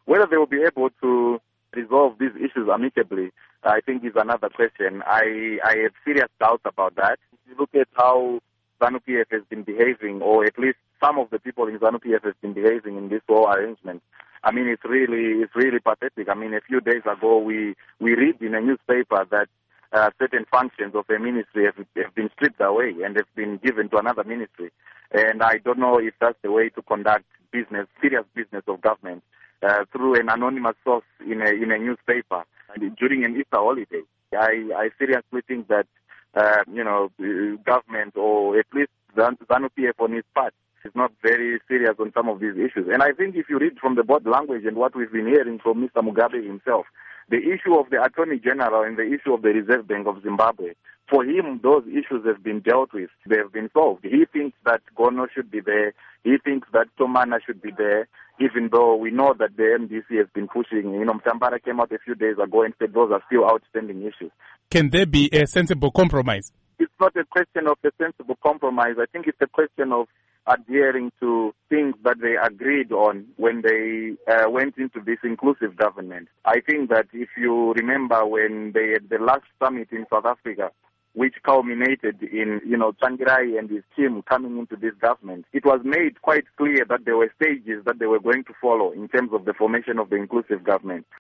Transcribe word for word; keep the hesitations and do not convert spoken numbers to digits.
Whether they will be able to resolve these issues amicably, I think is another question. I, I have serious doubts about that. If you look at how ZANU-P F has been behaving, or at least some of the people in ZANU-P F has been behaving in this whole arrangement, I mean, it's really, it's really pathetic. I mean, a few days ago, we, we read in a newspaper that uh, certain functions of a ministry have, have been stripped away and have been given to another ministry. And I don't know if that's the way to conduct business, serious business of government, uh, through an anonymous source in a, in a newspaper during an Easter holiday. I, I seriously think that, uh, you know, government, or at least ZANU-P F on its part, is not very serious on some of these issues. And I think if you read from the body language and what we've been hearing from Mister Mugabe himself, the issue of the Attorney General and the issue of the Reserve Bank of Zimbabwe, for him, those issues have been dealt with. They have been solved. He thinks that Gono should be there. He thinks that Tomana should be there, even though we know that the M D C has been pushing. You know, Mtambara came out a few days ago and said those are still outstanding issues. Can there be a sensible compromise? It's not a question of a sensible compromise. I think it's a question of adhering to things that they agreed on when they uh, went into this inclusive government. I think that if you remember when they had the last summit in South Africa, which culminated in, you know, Tsvangirai and his team coming into this government, it was made quite clear that there were stages that they were going to follow in terms of the formation of the inclusive government.